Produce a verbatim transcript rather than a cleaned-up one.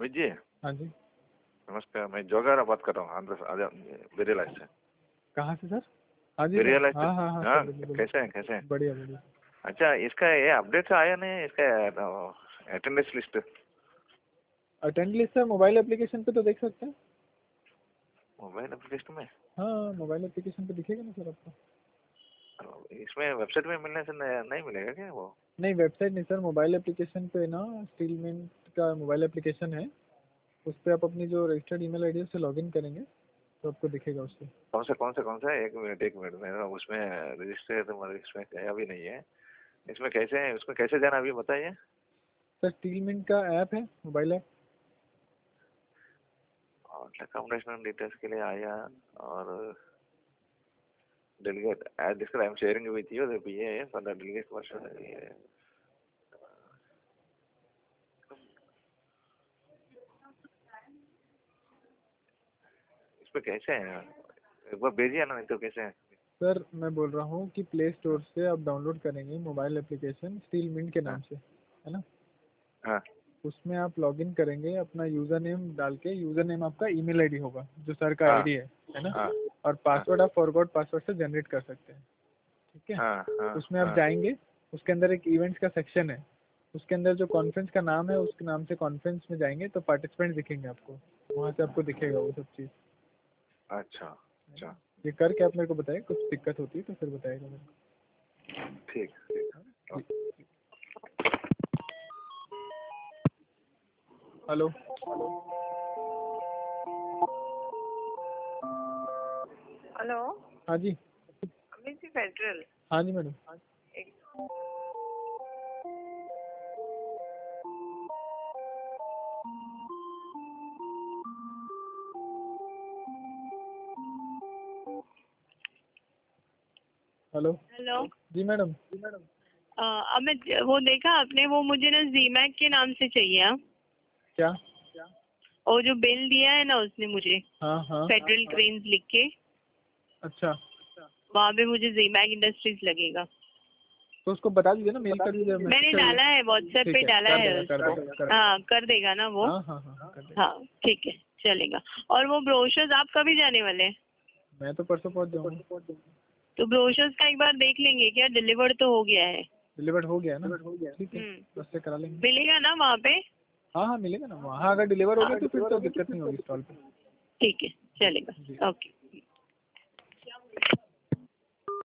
अमित जी। हाँ जी नमस्कार, मैं जोगारा बात कर रहा हूँ आंध्र बेरियल से। कहाँ से सर? हाँ जी बेरियल सर, से। हाँ हाँ हाँ हाँ, सर, बोलिए बोलिए। कैसे हैं कैसे हैं? बढ़िया बढ़िया। अच्छा, इसका ये अपडेट आया नहीं, इसका attendance list? Attend list sir mobile application पे तो देख सकते हैं। मोबाइल एप्लीकेशन में? हाँ मोबाइल एप्लीकेशन पे दिखेगा ना सर आपको। इसमें वेबसाइट में मिलने से नहीं, नहीं मिलेगा क्या वो? नहीं वेबसाइट नहीं सर, मोबाइल एप्लीकेशन पे ना स्टीलमेंट का मोबाइल एप्लीकेशन है, उस पर आप अपनी जो रजिस्टर्ड ईमेल आईडी है उससे लॉगिन करेंगे तो आपको दिखेगा उससे। कौन से कौन से कौन सा? एक मिनट एक मिनट, मेरा उसमें रजिस्टर है तो इसमें गया भी नहीं है। इसमें कैसे है, उसमें कैसे जाना अभी बताइए। सर स्टीलमेंट का ऐप है, मोबाइल ऐप। और अकोमोडेशन डिटेल्स के लिए आया और delegate as discussed I am sharing with you the PA for the delegate version. इसमें कैसे है, एक बार भेजिए ना, नहीं तो कैसे है? सर मैं बोल रहा हूँ कि प्ले स्टोर से आप डाउनलोड करेंगे मोबाइल एप्लीकेशन स्टीलमेंट के नाम से, है ना? हाँ उसमें आप लॉगिन करेंगे, अपना यूज़र नेम डाल के, यूज़र नेम आपका ईमेल आईडी होगा जो सर का हाँ आईडी है है ना? हाँ और पासवर्ड आप फॉरगॉट पासवर्ड से जनरेट कर सकते हैं, ठीक है? हाँ हाँ उसमें आप हाँ। जाएंगे, उसके अंदर एक इवेंट्स का सेक्शन है, उसके अंदर जो कॉन्फ्रेंस का नाम है उसके नाम से कॉन्फ्रेंस में जाएंगे तो पार्टिसिपेंट दिखेंगे आपको, वहाँ से आपको दिखेगा वो सब चीज़। अच्छा अच्छा, ये करके आप मेरे को बताइए, कुछ दिक्कत होती है तो फिर बताइएगा मेरे को। ठीक ठीक। हेलो। हेलो। हाँ जी। अमित जी फेडरल। हाँ जी मैडम। एक हेलो। हेलो। जी मैडम। जी मैडम। अमित वो देखा आपने, वो मुझे ना ज़ीमैक के नाम से चाहिए। हाँ क्या? और जो बिल दिया है ना उसने मुझे, हाँ हाँ। फेडरल क्रेन्स लिख के, अच्छा वहाँ पे मुझे ज़ीमैक इंडस्ट्रीज लगेगा। तो उसको बता दीजिए ना, मेल कर दीजिए। मैंने डाला है व्हाट्सएप पे, डाला है उसको। हाँ कर देगा ना वो? हाँ हाँ हाँ कर देगा। हाँ ठीक है चलेगा। और वो ब्रोशर्स आप कभी जाने वाले हैं? मैं तो परसों पहुँच जाऊँगा। तो ब्रोशर्स का एक बार देख लेंगे क्या? डिलीवर्ड तो हो गया है। डिलीवर्ड हो गया ना? ठीक है, हम्म। उससे करा लेंगे। मिलेगा ना वहाँ पे? हाँ हाँ मिलेगा ना वहाँ, अगर डिलीवर हो गया तो फिर तो दिक्कत नहीं होगी स्टॉल पे। ठीक है चलेगा, ओके।